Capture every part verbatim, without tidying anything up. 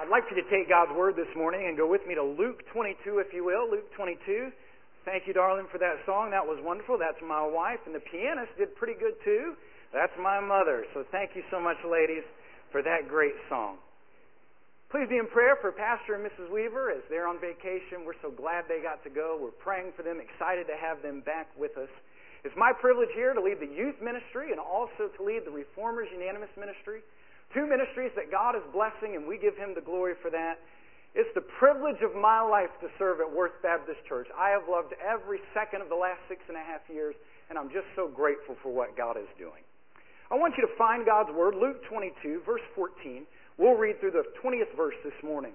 I'd like for you to take God's Word this morning and go with me to Luke twenty-two, if you will. Luke twenty-two. Thank you, darling, for that song. That was wonderful. That's my wife. And the pianist did pretty good, too. That's my mother. So thank you so much, ladies, for that great song. Please be in prayer for Pastor and Missus Weaver as they're on vacation. We're so glad they got to go. We're praying for them, excited to have them back with us. It's my privilege here to lead the youth ministry and also to lead the Reformers Unanimous Ministry. Two ministries that God is blessing, and we give Him the glory for that. It's the privilege of my life to serve at Worth Baptist Church. I have loved every second of the last six and a half years, and I'm just so grateful for what God is doing. I want you to find God's Word, Luke twenty-two, verse fourteen. We'll read through the twentieth verse this morning.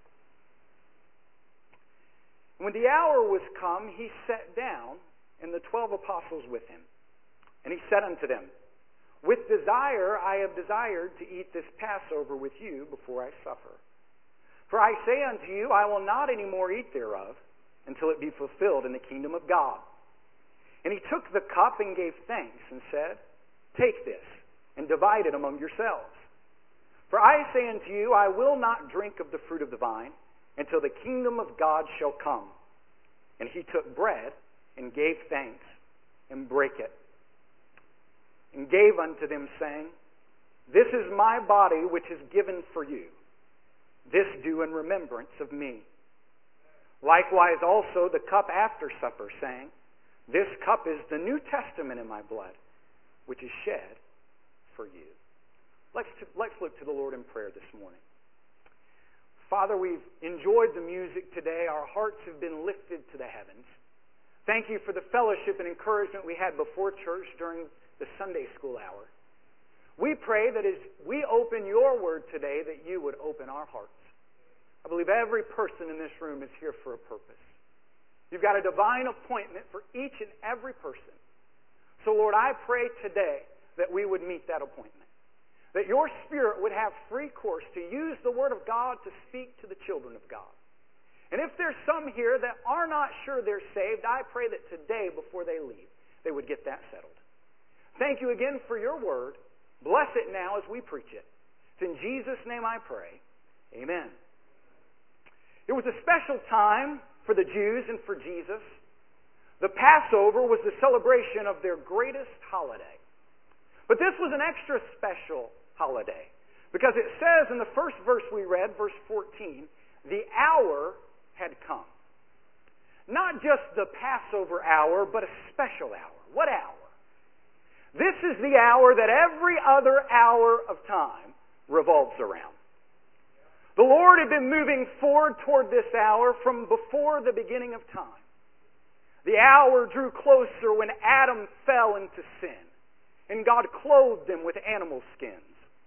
When the hour was come, He sat down, and the twelve apostles with Him. And He said unto them, With desire I have desired to eat this Passover with you before I suffer. For I say unto you, I will not any more eat thereof until it be fulfilled in the kingdom of God. And He took the cup and gave thanks and said, Take this and divide it among yourselves. For I say unto you, I will not drink of the fruit of the vine until the kingdom of God shall come. And He took bread and gave thanks and brake it, and gave unto them, saying, This is my body which is given for you. This do in remembrance of me. Likewise also the cup after supper, saying, This cup is the New Testament in my blood, which is shed for you. Let's, let's look to the Lord in prayer this morning. Father, we've enjoyed the music today. Our hearts have been lifted to the heavens. Thank you for the fellowship and encouragement we had before church during the Sunday school hour. We pray that as we open your word today, that you would open our hearts. I believe every person in this room is here for a purpose. You've got a divine appointment for each and every person. So Lord, I pray today that we would meet that appointment. That your Spirit would have free course to use the Word of God to speak to the children of God. And if there's some here that are not sure they're saved, I pray that today, before they leave, they would get that settled. Thank you again for your Word. Bless it now as we preach it. It's in Jesus' name I pray. Amen. It was a special time for the Jews and for Jesus. The Passover was the celebration of their greatest holiday. But this was an extra special holiday, because it says in the first verse we read, verse fourteen, the hour had come. Not just the Passover hour, but a special hour. What hour? This is the hour that every other hour of time revolves around. The Lord had been moving forward toward this hour from before the beginning of time. The hour drew closer when Adam fell into sin, and God clothed him with animal skins.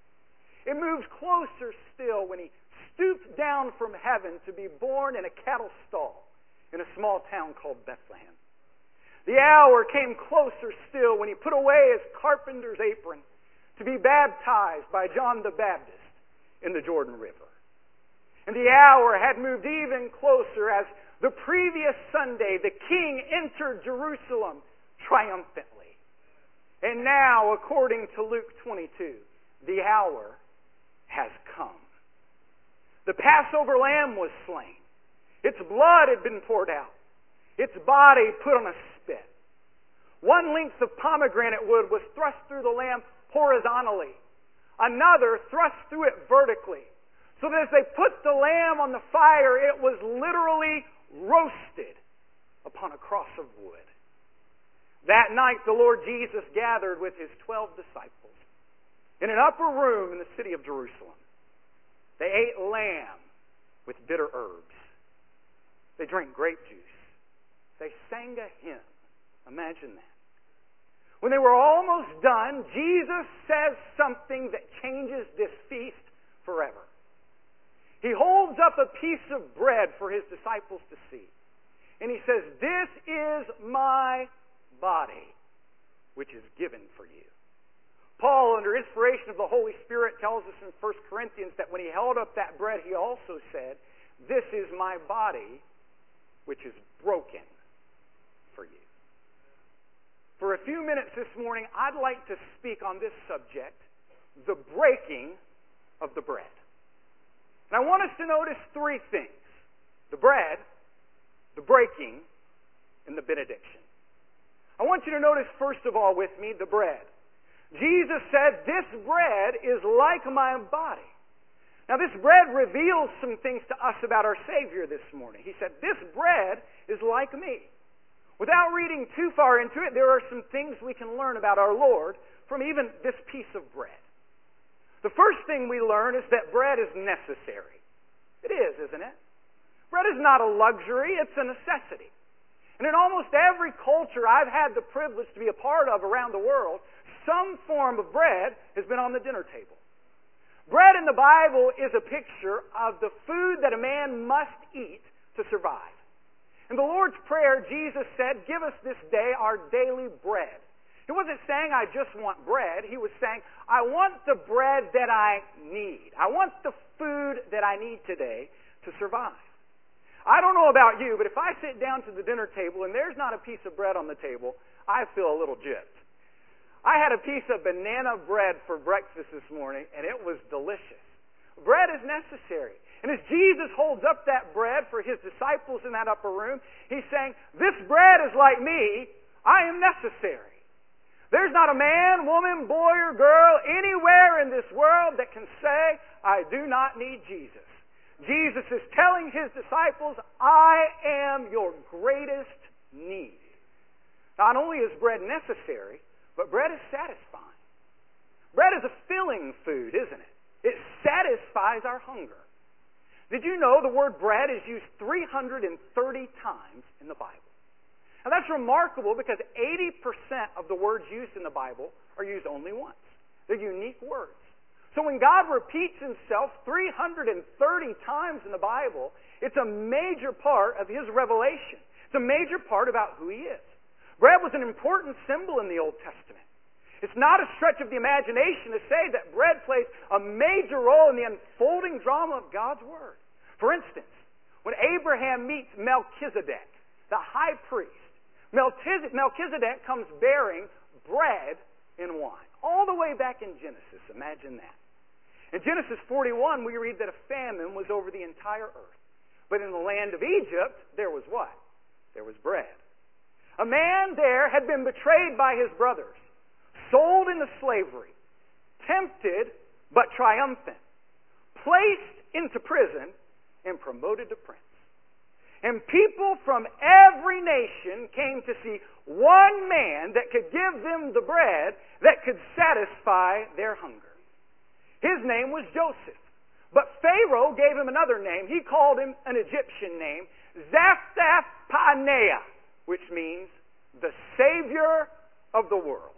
It moved closer still when He stooped down from heaven to be born in a cattle stall in a small town called Bethlehem. The hour came closer still when He put away His carpenter's apron to be baptized by John the Baptist in the Jordan River. And the hour had moved even closer as the previous Sunday the King entered Jerusalem triumphantly. And now, according to Luke twenty-two, the hour has come. The Passover lamb was slain. Its blood had been poured out. Its body put on a spit. One length of pomegranate wood was thrust through the lamb horizontally. Another thrust through it vertically. So that as they put the lamb on the fire, it was literally roasted upon a cross of wood. That night the Lord Jesus gathered with His twelve disciples in an upper room in the city of Jerusalem. They ate lamb with bitter herbs. They drank grape juice. They sang a hymn. Imagine that. When they were almost done, Jesus says something that changes this feast forever. He holds up a piece of bread for His disciples to see. And He says, This is my body, which is given for you. Paul, under inspiration of the Holy Spirit, tells us in First Corinthians that when he held up that bread, he also said, This is my body, which is broken for you. For a few minutes this morning, I'd like to speak on this subject, the breaking of the bread. And I want us to notice three things. The bread, the breaking, and the benediction. I want you to notice, first of all, with me, the bread. Jesus said, this bread is like my body. Now, this bread reveals some things to us about our Savior this morning. He said, this bread is like me. Without reading too far into it, there are some things we can learn about our Lord from even this piece of bread. The first thing we learn is that bread is necessary. It is, isn't it? Bread is not a luxury, it's a necessity. And in almost every culture I've had the privilege to be a part of around the world, some form of bread has been on the dinner table. Bread in the Bible is a picture of the food that a man must eat to survive. In the Lord's Prayer, Jesus said, give us this day our daily bread. He wasn't saying, I just want bread. He was saying, I want the bread that I need. I want the food that I need today to survive. I don't know about you, but if I sit down to the dinner table and there's not a piece of bread on the table, I feel a little gypped. I had a piece of banana bread for breakfast this morning, and it was delicious. Bread is necessary. And as Jesus holds up that bread for His disciples in that upper room, He's saying, this bread is like me. I am necessary. There's not a man, woman, boy, or girl anywhere in this world that can say, I do not need Jesus. Jesus is telling His disciples, I am your greatest need. Not only is bread necessary, but bread is satisfying. Bread is a filling food, isn't it? It satisfies our hunger. Did you know the word bread is used three hundred thirty times in the Bible? Now that's remarkable because eighty percent of the words used in the Bible are used only once. They're unique words. So when God repeats Himself three hundred thirty times in the Bible, it's a major part of His revelation. It's a major part about who He is. Bread was an important symbol in the Old Testament. It's not a stretch of the imagination to say that bread plays a major role in the unfolding drama of God's Word. For instance, when Abraham meets Melchizedek, the high priest, Melchizedek comes bearing bread and wine. All the way back in Genesis, imagine that. In Genesis forty-one, we read that a famine was over the entire earth. But in the land of Egypt, there was what? There was bread. A man there had been betrayed by his brothers, sold into slavery, tempted but triumphant, placed into prison, and promoted to prince. And people from every nation came to see one man that could give them the bread that could satisfy their hunger. His name was Joseph. But Pharaoh gave him another name. He called him an Egyptian name, Zaphtha-Paneah, which means the Savior of the world.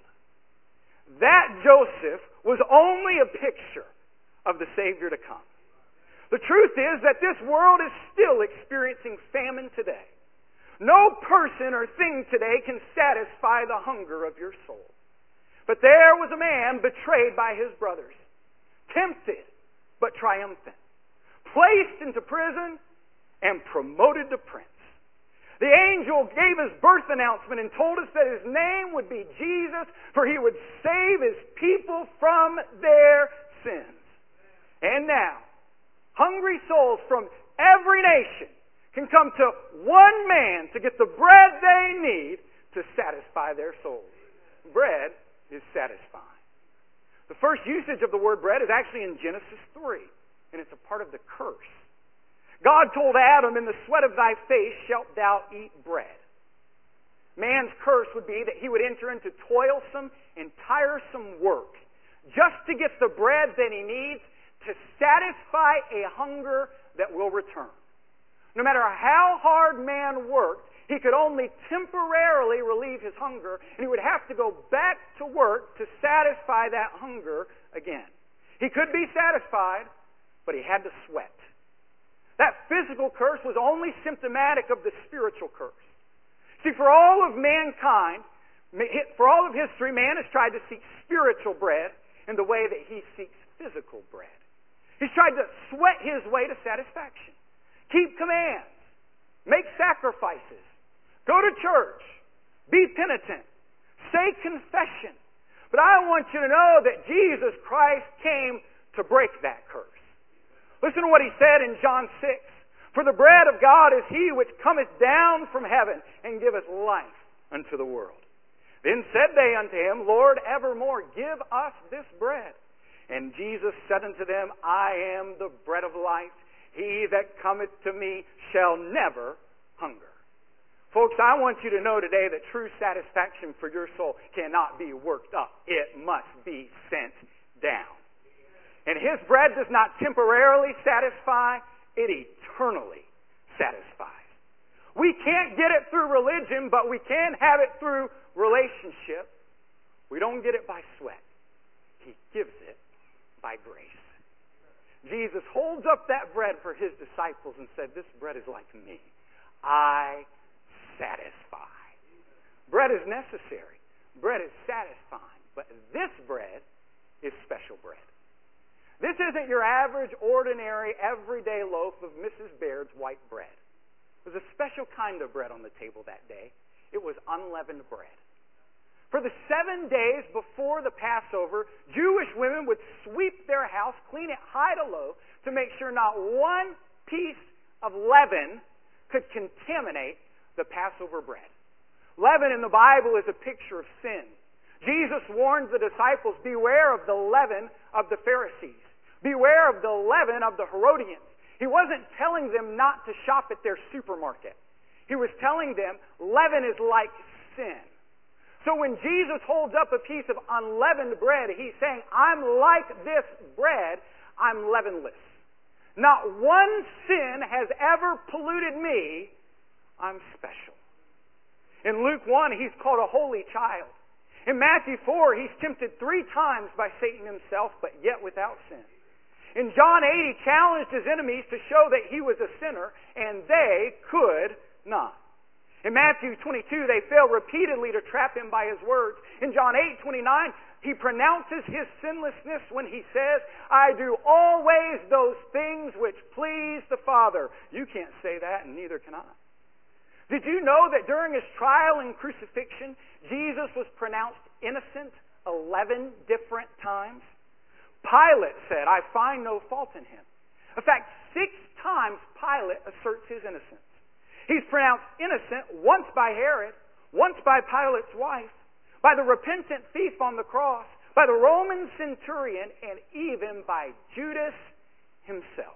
That Joseph was only a picture of the Savior to come. The truth is that this world is still experiencing famine today. No person or thing today can satisfy the hunger of your soul. But there was a man betrayed by his brothers, tempted but triumphant, placed into prison and promoted to prince. The angel gave his birth announcement and told us that his name would be Jesus, for he would save his people from their sins. And now, hungry souls from every nation can come to one man to get the bread they need to satisfy their souls. Bread is satisfying. The first usage of the word bread is actually in Genesis three, and it's a part of the curse. God told Adam, in the sweat of thy face shalt thou eat bread. Man's curse would be that he would enter into toilsome and tiresome work just to get the bread that he needs to satisfy a hunger that will return. No matter how hard man worked, he could only temporarily relieve his hunger, and he would have to go back to work to satisfy that hunger again. He could be satisfied, but he had to sweat. That physical curse was only symptomatic of the spiritual curse. See, for all of mankind, for all of history, man has tried to seek spiritual bread in the way that he seeks physical bread. He's tried to sweat his way to satisfaction. Keep commands. Make sacrifices. Go to church. Be penitent. Say confession. But I want you to know that Jesus Christ came to break that curse. Listen to what he said in John six. For the bread of God is he which cometh down from heaven and giveth life unto the world. Then said they unto him, Lord, evermore give us this bread. And Jesus said unto them, I am the bread of life. He that cometh to me shall never hunger. Folks, I want you to know today that true satisfaction for your soul cannot be worked up. It must be sent down. And His bread does not temporarily satisfy, it eternally satisfies. We can't get it through religion, but we can have it through relationship. We don't get it by sweat. He gives it by grace. Jesus holds up that bread for His disciples and said, this bread is like me. I satisfy. Bread is necessary. Bread is satisfying. But this bread is special bread. This isn't your average, ordinary, everyday loaf of Missus Baird's white bread. It was a special kind of bread on the table that day. It was unleavened bread. For the seven days before the Passover, Jewish women would sweep their house, clean it high to low, to make sure not one piece of leaven could contaminate the Passover bread. Leaven in the Bible is a picture of sin. Jesus warns the disciples, beware of the leaven of the Pharisees. Beware of the leaven of the Herodians. He wasn't telling them not to shop at their supermarket. He was telling them leaven is like sin. So when Jesus holds up a piece of unleavened bread, He's saying, I'm like this bread, I'm leavenless. Not one sin has ever polluted me, I'm special. In Luke one, He's called a holy child. In Matthew four, He's tempted three times by Satan himself, but yet without sin. In John eight, He challenged His enemies to show that He was a sinner, and they could not. In Matthew twenty-two, they fail repeatedly to trap Him by His words. In John eight twenty-nine, He pronounces His sinlessness when He says, I do always those things which please the Father. You can't say that, and neither can I. Did you know that during His trial and crucifixion, Jesus was pronounced innocent eleven different times? Pilate said, I find no fault in Him. In fact, six times Pilate asserts His innocence. He's pronounced innocent once by Herod, once by Pilate's wife, by the repentant thief on the cross, by the Roman centurion, and even by Judas himself.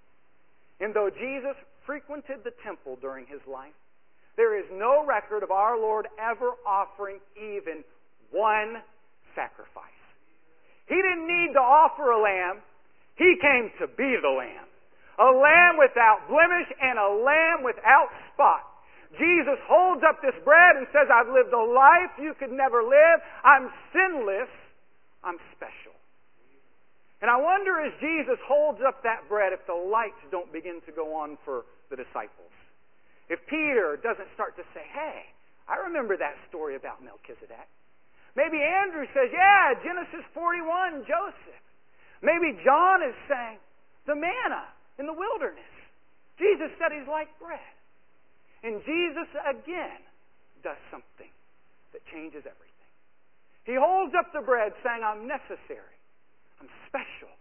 And though Jesus frequented the temple during His life, there is no record of our Lord ever offering even one sacrifice. He didn't need to offer a lamb. He came to be the lamb. A lamb without blemish and a lamb without spot. Jesus holds up this bread and says, I've lived a life you could never live. I'm sinless. I'm special. And I wonder as Jesus holds up that bread if the lights don't begin to go on for the disciples. If Peter doesn't start to say, hey, I remember that story about Melchizedek. Maybe Andrew says, yeah, Genesis forty-one, Joseph. Maybe John is saying, the manna in the wilderness. Jesus said He's like bread. And Jesus again does something that changes everything. He holds up the bread saying, I'm necessary. I'm special.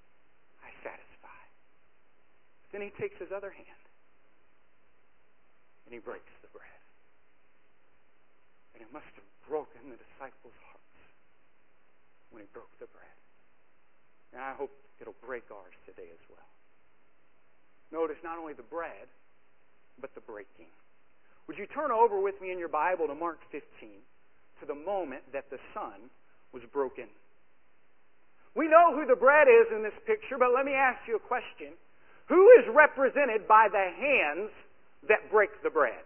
I satisfy. Then He takes His other hand and He breaks the bread. And it must have broken the disciples' hearts when He broke the bread. And I hope it'll break ours today as well. Notice not only the bread, but the breaking. Would you turn over with me in your Bible to Mark fifteen, to the moment that the Son was broken? We know who the bread is in this picture, but let me ask you a question. Who is represented by the hands that break the bread?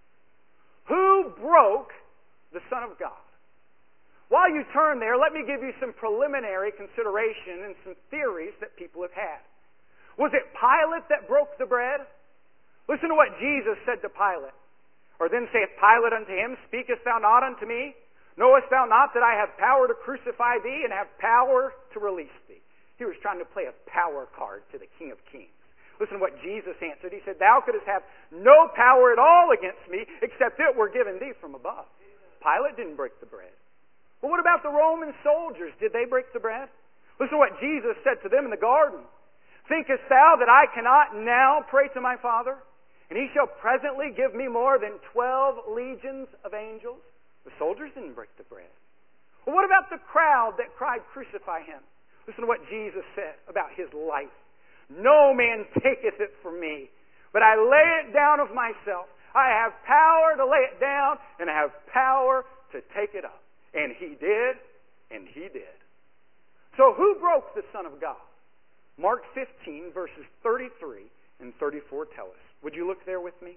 Who broke the Son of God? While you turn there, let me give you some preliminary consideration and some theories that people have had. Was it Pilate that broke the bread? Listen to what Jesus said to Pilate. Or then saith Pilate unto him, Speakest thou not unto me? Knowest thou not that I have power to crucify thee and have power to release thee? He was trying to play a power card to the King of Kings. Listen to what Jesus answered. He said, Thou couldst have no power at all against me, except it were given thee from above. Pilate didn't break the bread. But what about the Roman soldiers? Did they break the bread? Listen to what Jesus said to them in the garden. Thinkest thou that I cannot now pray to my Father, and he shall presently give me more than twelve legions of angels? The soldiers didn't break the bread. Well, what about the crowd that cried, crucify him? Listen to what Jesus said about his life. No man taketh it from me, but I lay it down of myself. I have power to lay it down, and I have power to take it up. And he did, and he did. So who broke the Son of God? Mark fifteen, verses thirty-three and thirty-four tell us. Would you look there with me?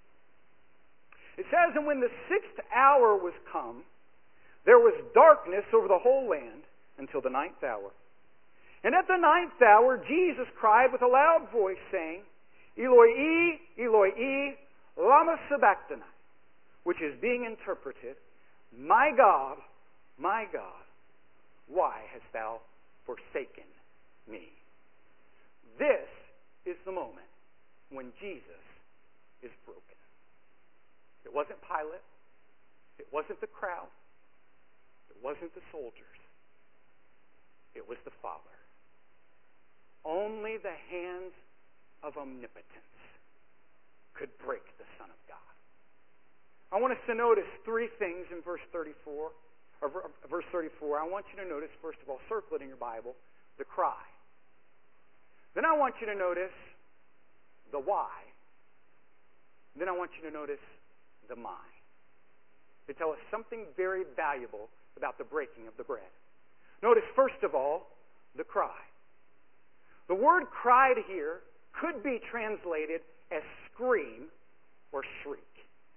It says, and when the sixth hour was come, there was darkness over the whole land until the ninth hour. And at the ninth hour, Jesus cried with a loud voice, saying, Eloi, Eloi, lama sabachthani, which is being interpreted, my God, my God, why hast thou forsaken me? This is the moment when Jesus is broken. It wasn't Pilate. It wasn't the crowd. It wasn't the soldiers. It was the Father. Only the hands of omnipotence could break the Son of God. I want us to notice three things in verse thirty-four, or verse thirty-four. I want you to notice, first of all, circle it in your Bible, the cry. Then I want you to notice the why. Then I want you to notice the my. They tell us something very valuable about the breaking of the bread. Notice, first of all, the cry. The word cried here could be translated as scream or shriek.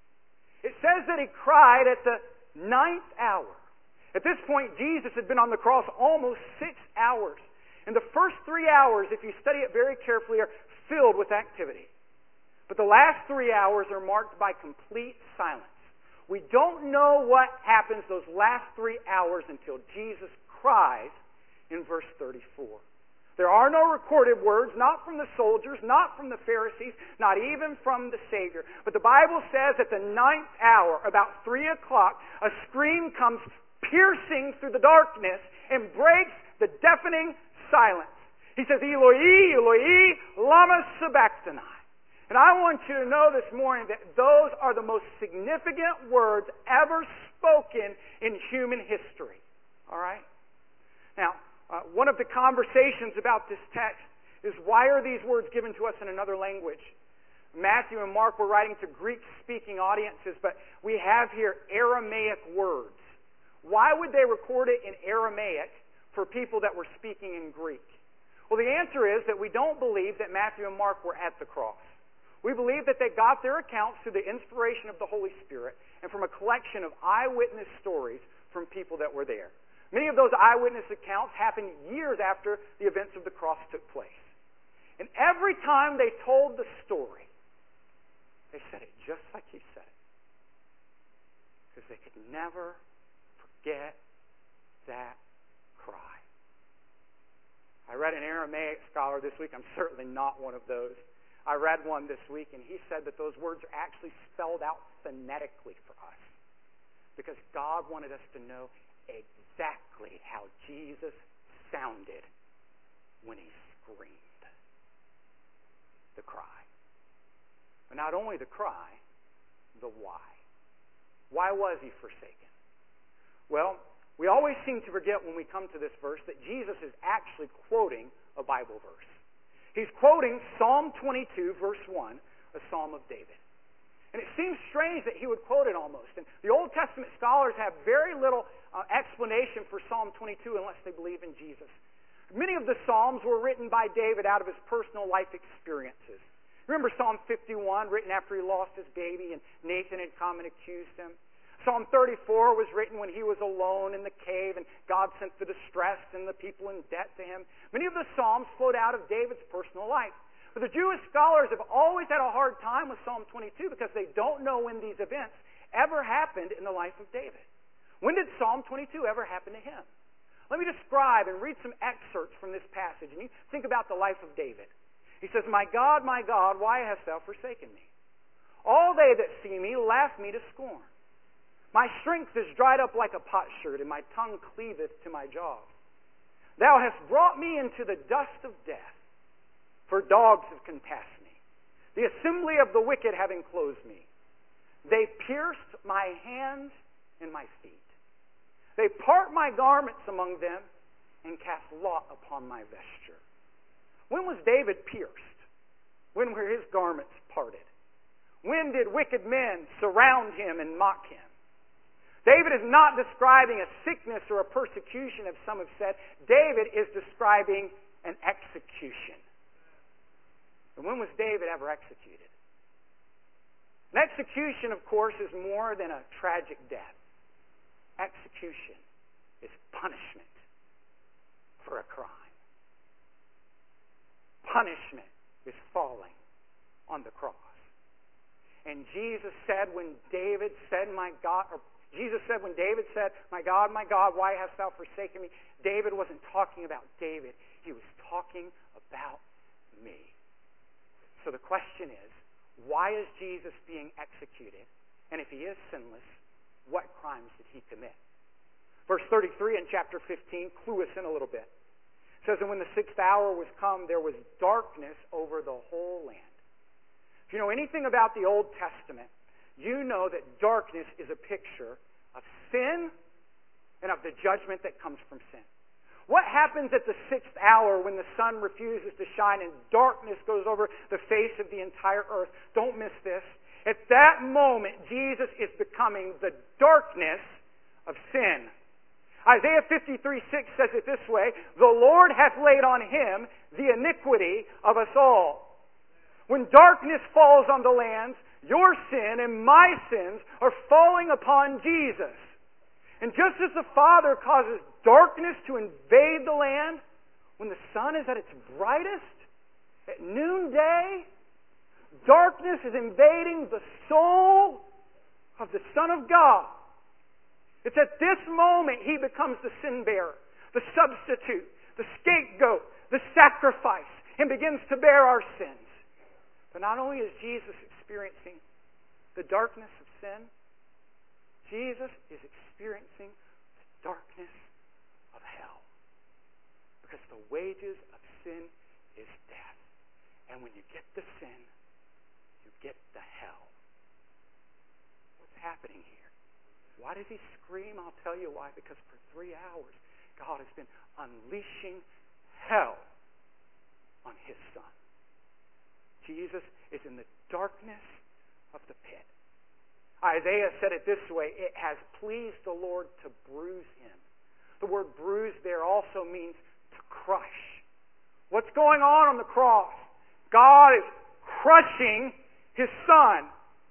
It says that he cried at the ninth hour. At this point, Jesus had been on the cross almost six hours. And the first three hours, if you study it very carefully, are filled with activity. But the last three hours are marked by complete silence. We don't know what happens those last three hours until Jesus cries in verse thirty-four. There are no recorded words, not from the soldiers, not from the Pharisees, not even from the Savior. But the Bible says at the ninth hour, about three o'clock, a scream comes piercing through the darkness and breaks the deafening silence. He says, Eloi, Eloi, lama sabachthani. And I want you to know this morning that those are the most significant words ever spoken in human history. All right? Now, uh, one of the conversations about this text is, why are these words given to us in another language? Matthew and Mark were writing to Greek-speaking audiences, but we have here Aramaic words. Why would they record it in Aramaic for people that were speaking in Greek? Well, the answer is that we don't believe that Matthew and Mark were at the cross. We believe that they got their accounts through the inspiration of the Holy Spirit and from a collection of eyewitness stories from people that were there. Many of those eyewitness accounts happened years after the events of the cross took place. And every time they told the story, they said it just like he said it. Because they could never forget that cry. I read an Aramaic scholar this week. I'm certainly not one of those. I read one this week, and he said that those words are actually spelled out phonetically for us, because God wanted us to know exactly how Jesus sounded when he screamed. The cry. But not only the cry, the why. Why was he forsaken? Well, we always seem to forget when we come to this verse that Jesus is actually quoting a Bible verse. He's quoting Psalm twenty-two, verse one, a psalm of David. And it seems strange that he would quote it almost. And the Old Testament scholars have very little uh, explanation for Psalm twenty-two unless they believe in Jesus. Many of the Psalms were written by David out of his personal life experiences. Remember Psalm fifty-one, written after he lost his baby and Nathan had come and accused him. Psalm thirty-four was written when he was alone in the cave and God sent the distressed and the people in debt to him. Many of the Psalms flowed out of David's personal life. But the Jewish scholars have always had a hard time with Psalm twenty-two because they don't know when these events ever happened in the life of David. When did Psalm twenty-two ever happen to him? Let me describe and read some excerpts from this passage, and you think about the life of David. He says, My God, my God, why hast thou forsaken me? All they that see me laugh me to scorn. My strength is dried up like a potsherd, and my tongue cleaveth to my jaws. Thou hast brought me into the dust of death, for dogs have compassed me, the assembly of the wicked have enclosed me. They pierced my hands and my feet. They part my garments among them and cast lot upon my vesture. When was David pierced? When were his garments parted? When did wicked men surround him and mock him? David is not describing a sickness or a persecution, as some have said. David is describing an execution. And when was David ever executed? An execution, of course, is more than a tragic death. Execution is punishment for a crime. Punishment is falling on the cross. And Jesus said when David said, my God, or Jesus said when David said, my God, my God, why hast thou forsaken me? David wasn't talking about David. He was talking about me. So the question is, why is Jesus being executed? And if he is sinless, what crimes did he commit? Verse thirty-three in chapter fifteen clue us in a little bit. It says, and when the sixth hour was come, there was darkness over the whole land. If you know anything about the Old Testament, you know that darkness is a picture of sin and of the judgment that comes from sin. What happens at the sixth hour when the sun refuses to shine and darkness goes over the face of the entire earth? Don't miss this. At that moment, Jesus is becoming the darkness of sin. Isaiah fifty-three six says it this way, the Lord hath laid on him the iniquity of us all. When darkness falls on the lands, your sin and my sins are falling upon Jesus. And just as the Father causes darkness to invade the land, when the sun is at its brightest, at noonday, darkness is invading the soul of the Son of God. It's at this moment he becomes the sin bearer, the substitute, the scapegoat, the sacrifice, and begins to bear our sins. But not only is Jesus experiencing the darkness of sin, Jesus is experiencing the darkness of hell. Because the wages of sin is death. And when you get the sin, you get the hell. What's happening here? Why does he scream? I'll tell you why. Because for three hours, God has been unleashing hell on his Son. Jesus is in the darkness of the pit. Isaiah said it this way, it has pleased the Lord to bruise him. The word bruise there also means to crush. What's going on on the cross? God is crushing his Son.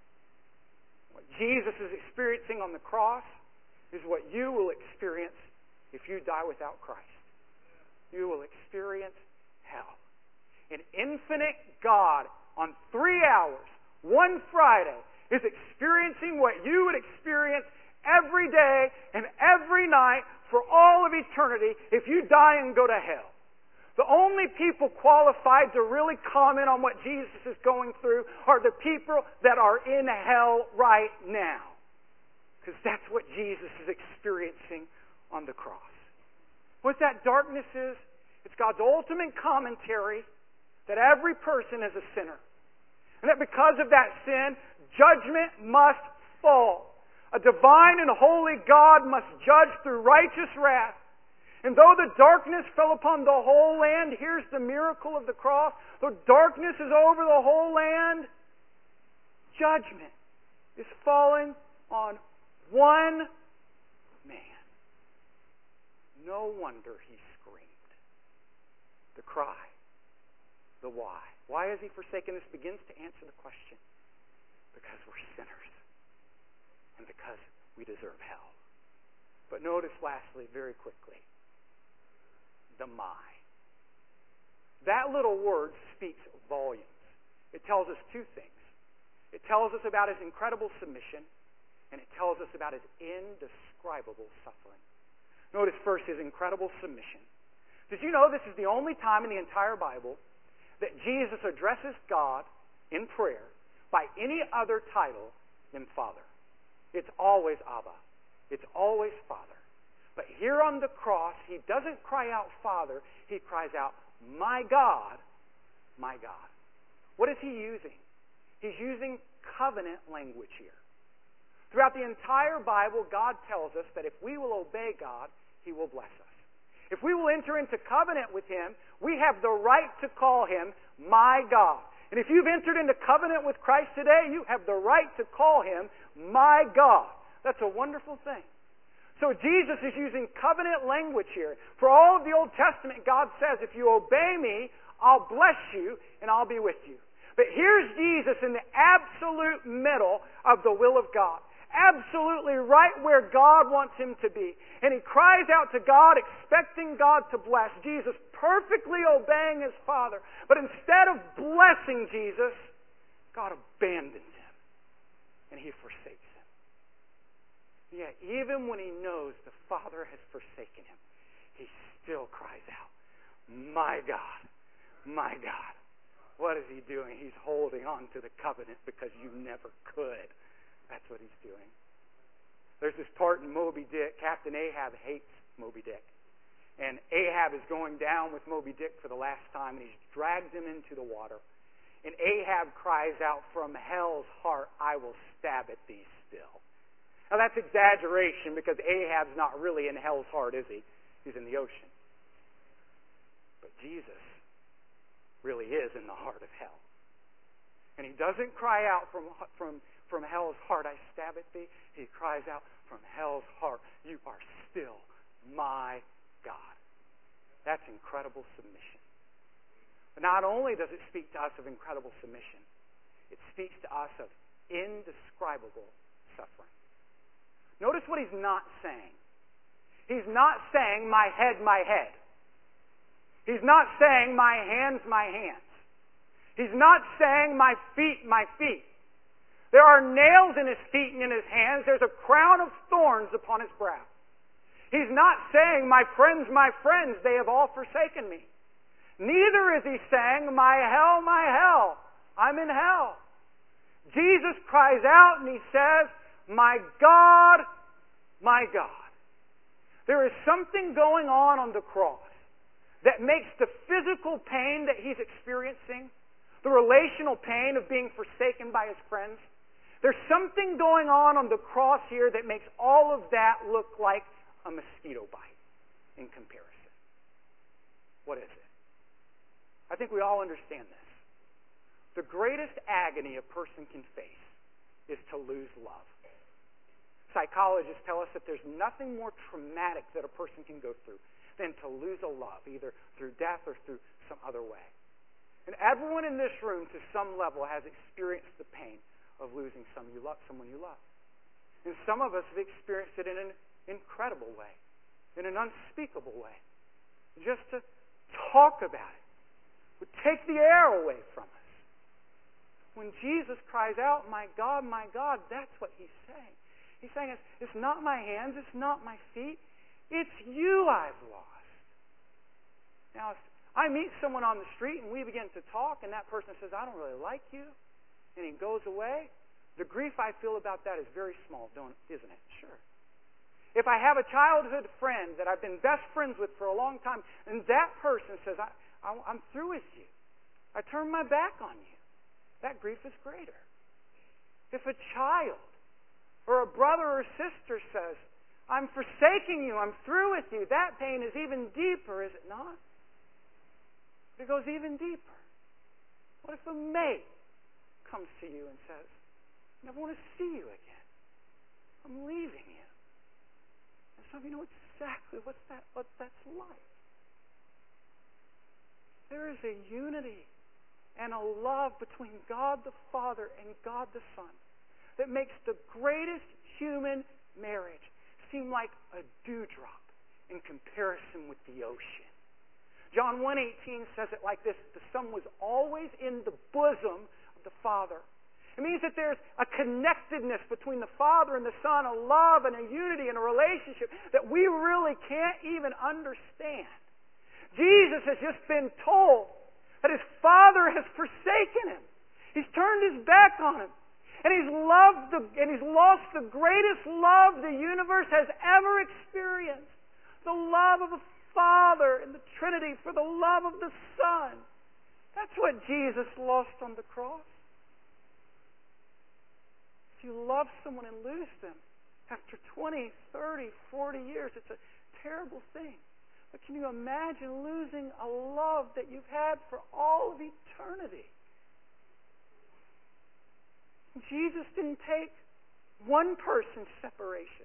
What Jesus is experiencing on the cross is what you will experience if you die without Christ. You will experience hell. An infinite God on three hours, one Friday, is experiencing what you would experience every day and every night for all of eternity if you die and go to hell. The only people qualified to really comment on what Jesus is going through are the people that are in hell right now. Because that's what Jesus is experiencing on the cross. What that darkness is, it's God's ultimate commentary that every person is a sinner. And that because of that sin, judgment must fall. A divine and holy God must judge through righteous wrath. And though the darkness fell upon the whole land, here's the miracle of the cross. Though darkness is over the whole land, judgment is falling on one man. No wonder he screamed. The cry. The why. Why has he forsaken us begins to answer the question. Because we're sinners. And because we deserve hell. But notice lastly, very quickly, the my. That little word speaks volumes. It tells us two things. It tells us about his incredible submission, and it tells us about his indescribable suffering. Notice first his incredible submission. Did you know this is the only time in the entire Bible that Jesus addresses God in prayer by any other title than Father? It's always Abba. It's always Father. But here on the cross, he doesn't cry out Father. He cries out, my God, my God. What is he using? He's using covenant language here. Throughout the entire Bible, God tells us that if we will obey God, he will bless us. If we will enter into covenant with him, we have the right to call him my God. And if you've entered into covenant with Christ today, you have the right to call him my God. That's a wonderful thing. So Jesus is using covenant language here. For all of the Old Testament, God says, if you obey me, I'll bless you and I'll be with you. But here's Jesus in the absolute middle of the will of God. Absolutely right where God wants him to be. And he cries out to God, expecting God to bless. Jesus perfectly obeying his Father. But instead of blessing Jesus, God abandons him. And he forsakes him. Yet even when he knows the Father has forsaken him, he still cries out, my God, my God. What is he doing? He's holding on to the covenant because you never could. That's what he's doing. There's this part in Moby Dick. Captain Ahab hates Moby Dick. And Ahab is going down with Moby Dick for the last time, and he's dragged him into the water. And Ahab cries out, from hell's heart I will stab at thee still. Now that's exaggeration because Ahab's not really in hell's heart, is he? He's in the ocean. But Jesus really is in the heart of hell. And he doesn't cry out from, from, from hell's heart, I stab at thee. He cries out, from hell's heart, you are still my God. That's incredible submission. But not only does it speak to us of incredible submission, it speaks to us of indescribable suffering. Notice what he's not saying. He's not saying, my head, my head. He's not saying, my hands, my hands. He's not saying, my feet, my feet. There are nails in his feet and in his hands. There's a crown of thorns upon his brow. He's not saying, my friends, my friends, they have all forsaken me. Neither is he saying, my hell, my hell, I'm in hell. Jesus cries out and he says, my God, my God. There is something going on on the cross that makes the physical pain that he's experiencing, the relational pain of being forsaken by his friends, there's something going on on the cross here that makes all of that look like a mosquito bite in comparison. What is it? I think we all understand this. The greatest agony a person can face is to lose love. Psychologists tell us that there's nothing more traumatic that a person can go through than to lose a love, either through death or through some other way. And everyone in this room, to some level, has experienced the pain of losing some you love, someone you love. And some of us have experienced it in an incredible way, in an unspeakable way. Just to talk about it would take the air away from us. When Jesus cries out, my God, my God, that's what he's saying. He's saying, it's, it's not my hands, it's not my feet, it's you I've lost. Now, if I meet someone on the street and we begin to talk and that person says, I don't really like you, and he goes away, the grief I feel about that is very small, don't, isn't it? Sure. If I have a childhood friend that I've been best friends with for a long time, and that person says, I, I, I'm through with you, I turn my back on you, that grief is greater. If a child or a brother or sister says, I'm forsaking you, I'm through with you, that pain is even deeper, is it not? It goes even deeper. What if a mate comes to you and says, I never want to see you again. I'm leaving you. And some of you know exactly what, that, what that's like. There is a unity and a love between God the Father and God the Son that makes the greatest human marriage seem like a dewdrop in comparison with the ocean. John one eighteen says it like this: the Son was always in the bosom of the Father. It means that there's a connectedness between the Father and the Son, a love and a unity and a relationship that we really can't even understand. Jesus has just been told that his Father has forsaken him. He's turned his back on him. And he's loved the, and he's lost the greatest love the universe has ever experienced. The love of the Father and the Trinity for the love of the Son. That's what Jesus lost on the cross. If you love someone and lose them after twenty, thirty, forty years, it's a terrible thing. But can you imagine losing a love that you've had for all of eternity? Jesus didn't take one person's separation.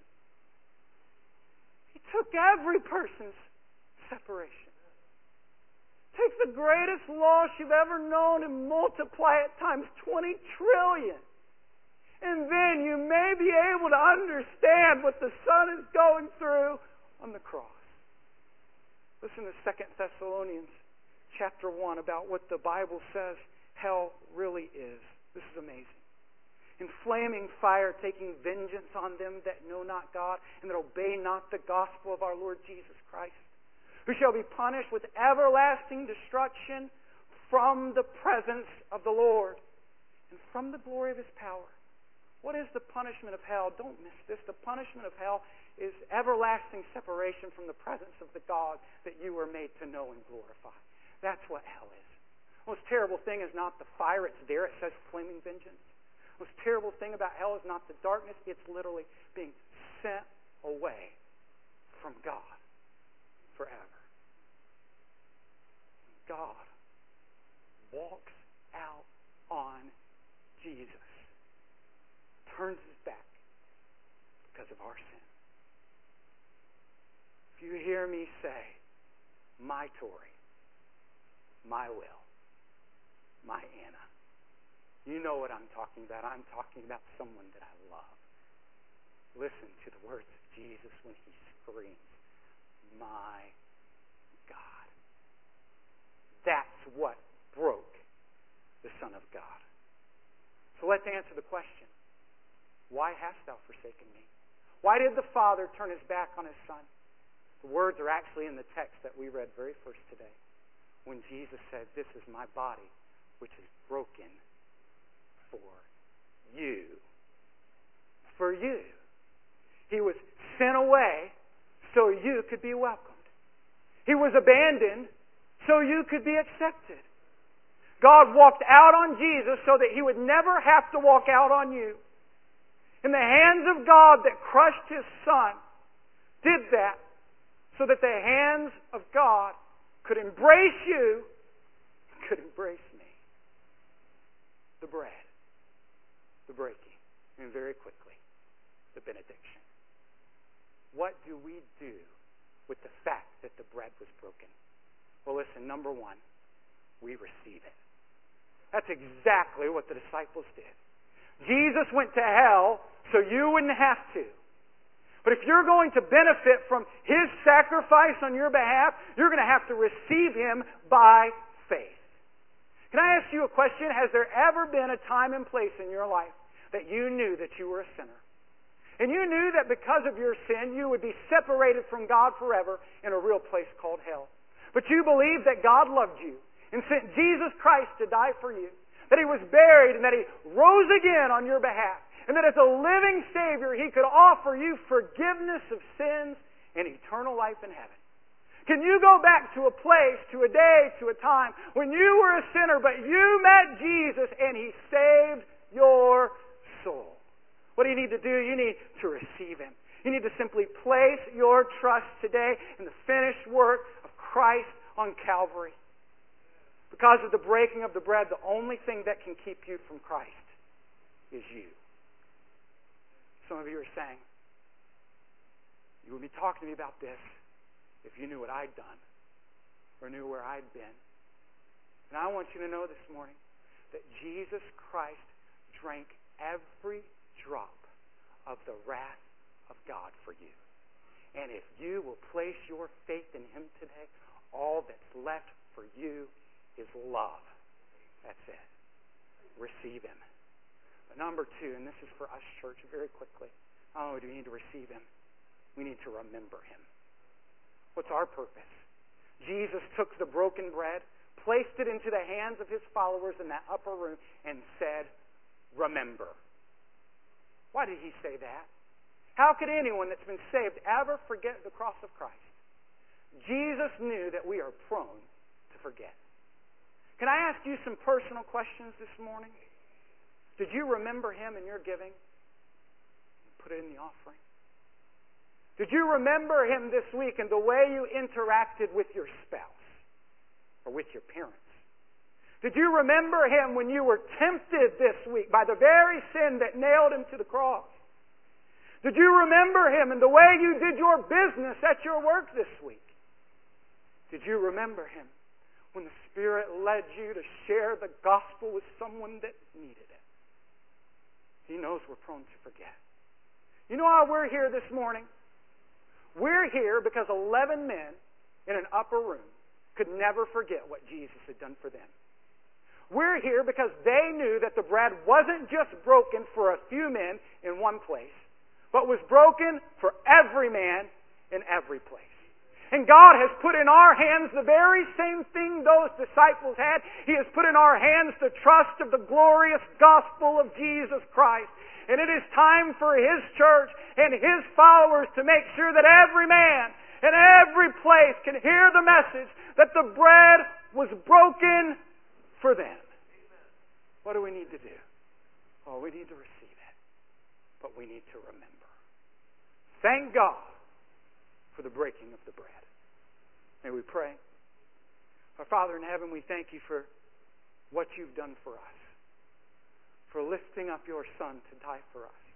He took every person's separation. Take the greatest loss you've ever known and multiply it times twenty trillion. And then you may be able to understand what the Son is going through on the cross. Listen to Second Thessalonians chapter one about what the Bible says hell really is. This is amazing. In flaming fire, taking vengeance on them that know not God and that obey not the gospel of our Lord Jesus Christ, who shall be punished with everlasting destruction from the presence of the Lord and from the glory of His power. What is the punishment of hell? Don't miss this. The punishment of hell is everlasting separation from the presence of the God that you were made to know and glorify. That's what hell is. The most terrible thing is not the fire. It's there. It says flaming vengeance. The most terrible thing about hell is not the darkness. It's literally being sent away from God forever. God walks out on Jesus, turns His back because of our sin. If you hear me say, my Tori, my Will, my Anna, you know what I'm talking about. I'm talking about someone that I love. Listen to the words of Jesus when He screams, my God. That's what broke the Son of God. So let's answer the question. Why hast thou forsaken me? Why did the Father turn His back on His Son? The words are actually in the text that we read very first today, when Jesus said, this is my body, which is broken for you. For you. He was sent away so you could be welcomed. He was abandoned so you could be accepted. God walked out on Jesus so that He would never have to walk out on you. And the hands of God that crushed His Son did that so that the hands of God could embrace you, could embrace me. The bread, the breaking, and very quickly, the benediction. What do we do with the fact that the bread was broken? Well, listen, number one, we receive it. That's exactly what the disciples did. Jesus went to hell so you wouldn't have to. But if you're going to benefit from His sacrifice on your behalf, you're going to have to receive Him by faith. Can I ask you a question? Has there ever been a time and place in your life that you knew that you were a sinner? And you knew that because of your sin, you would be separated from God forever in a real place called hell. But you believed that God loved you and sent Jesus Christ to die for you, that He was buried and that He rose again on your behalf, and that as a living Savior, He could offer you forgiveness of sins and eternal life in heaven. Can you go back to a place, to a day, to a time when you were a sinner, but you met Jesus and He saved your soul? What do you need to do? You need to receive Him. You need to simply place your trust today in the finished work of Christ on Calvary. Because of the breaking of the bread, the only thing that can keep you from Christ is you. Some of you are saying, you would be talking to me about this if you knew what I'd done or knew where I'd been. And I want you to know this morning that Jesus Christ drank every drop of the wrath of God for you. And if you will place your faith in Him today, all that's left for you is love. That's it. Receive Him. But number two, and this is for us, church, very quickly. Not only do we need to receive Him, we need to remember Him. What's our purpose? Jesus took the broken bread, placed it into the hands of His followers in that upper room, and said, remember. Why did He say that? How could anyone that's been saved ever forget the cross of Christ? Jesus knew that we are prone to forget. Can I ask you some personal questions this morning? Did you remember Him in your giving? Put it in the offering. Did you remember Him this week in the way you interacted with your spouse or with your parents? Did you remember Him when you were tempted this week by the very sin that nailed Him to the cross? Did you remember Him in the way you did your business at your work this week? Did you remember Him when the Spirit led you to share the gospel with someone that needed it? He knows we're prone to forget. You know how we're here this morning? We're here because eleven men in an upper room could never forget what Jesus had done for them. We're here because they knew that the bread wasn't just broken for a few men in one place, but was broken for every man in every place. And God has put in our hands the very same thing those disciples had. He has put in our hands the trust of the glorious gospel of Jesus Christ. And it is time for His church and His followers to make sure that every man in every place can hear the message that the bread was broken for them. What do we need to do? Oh, we need to receive it. But we need to remember. Thank God for the breaking of the bread. May we pray. Our Father in heaven, we thank You for what You've done for us, for lifting up Your Son to die for us.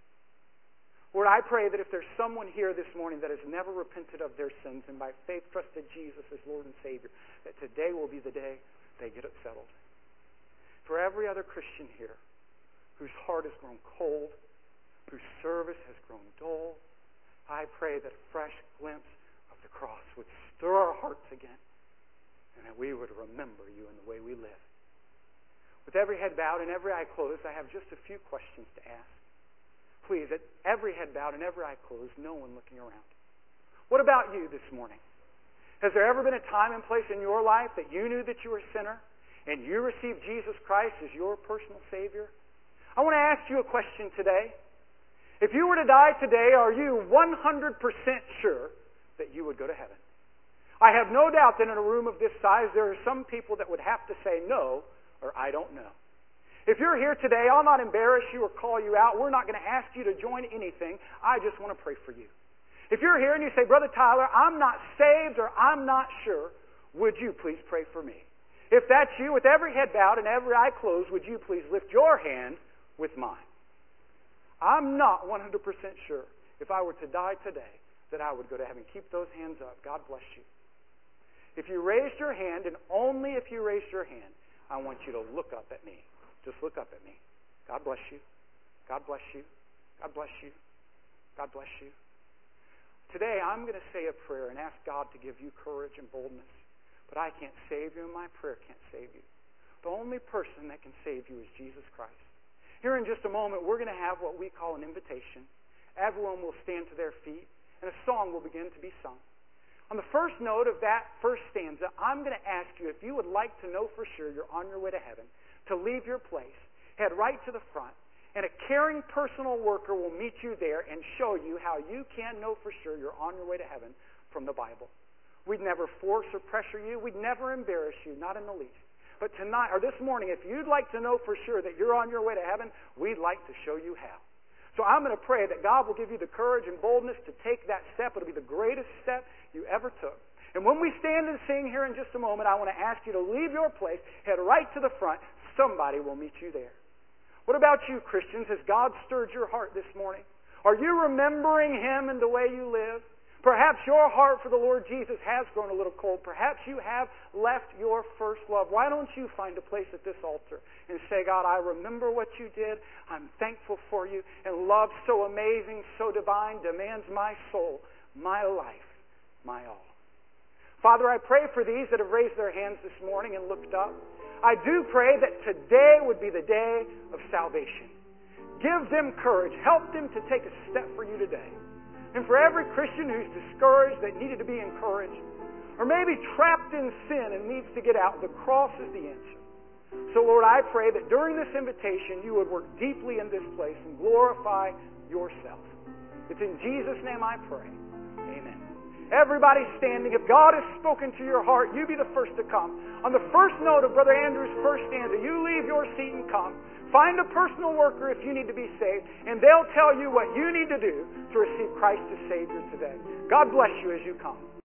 Lord, I pray that if there's someone here this morning that has never repented of their sins and by faith trusted Jesus as Lord and Savior, that today will be the day they get it settled. For every other Christian here whose heart has grown cold, whose service has grown dull, I pray that a fresh glimpse of the cross would stir our hearts again, and that we would remember You in the way we live. With every head bowed and every eye closed, I have just a few questions to ask. Please, at every head bowed and every eye closed, no one looking around. What about you this morning? Has there ever been a time and place in your life that you knew that you were a sinner and you received Jesus Christ as your personal Savior? I want to ask you a question today. If you were to die today, are you one hundred percent sure that you would go to heaven? I have no doubt that in a room of this size, there are some people that would have to say no, or I don't know. If you're here today, I'll not embarrass you or call you out. We're not going to ask you to join anything. I just want to pray for you. If you're here and you say, Brother Tyler, I'm not saved or I'm not sure, would you please pray for me? If that's you, with every head bowed and every eye closed, would you please lift your hand with mine? I'm not one hundred percent sure if I were to die today that I would go to heaven. Keep those hands up. God bless you. If you raised your hand, and only if you raised your hand, I want you to look up at me. Just look up at me. God bless you. God bless you. God bless you. God bless you. Today, I'm going to say a prayer and ask God to give you courage and boldness. But I can't save you, and my prayer can't save you. The only person that can save you is Jesus Christ. Here in just a moment, we're going to have what we call an invitation. Everyone will stand to their feet, and a song will begin to be sung. On the first note of that first stanza, I'm going to ask you, if you would like to know for sure you're on your way to heaven, to leave your place, head right to the front, and a caring personal worker will meet you there and show you how you can know for sure you're on your way to heaven from the Bible. We'd never force or pressure you. We'd never embarrass you, not in the least. But tonight, or this morning, if you'd like to know for sure that you're on your way to heaven, we'd like to show you how. So I'm going to pray that God will give you the courage and boldness to take that step. It'll be the greatest step you ever took. And when we stand and sing here in just a moment, I want to ask you to leave your place, head right to the front. Somebody will meet you there. What about you, Christians? Has God stirred your heart this morning? Are you remembering Him in the way you live? Perhaps your heart for the Lord Jesus has grown a little cold. Perhaps you have left your first love. Why don't you find a place at this altar and say, God, I remember what you did. I'm thankful for you. And love so amazing, so divine, demands my soul, my life, my all. Father, I pray for these that have raised their hands this morning and looked up. I do pray that today would be the day of salvation. Give them courage. Help them to take a step for you today. And for every Christian who's discouraged, that needed to be encouraged, or maybe trapped in sin and needs to get out, the cross is the answer. So, Lord, I pray that during this invitation, you would work deeply in this place and glorify yourself. It's in Jesus' name I pray. Amen. Everybody standing. If God has spoken to your heart, you be the first to come. On the first note of Brother Andrew's first stanza, you leave your seat and come. Find a personal worker if you need to be saved, and they'll tell you what you need to do to receive Christ as Savior today. God bless you as you come.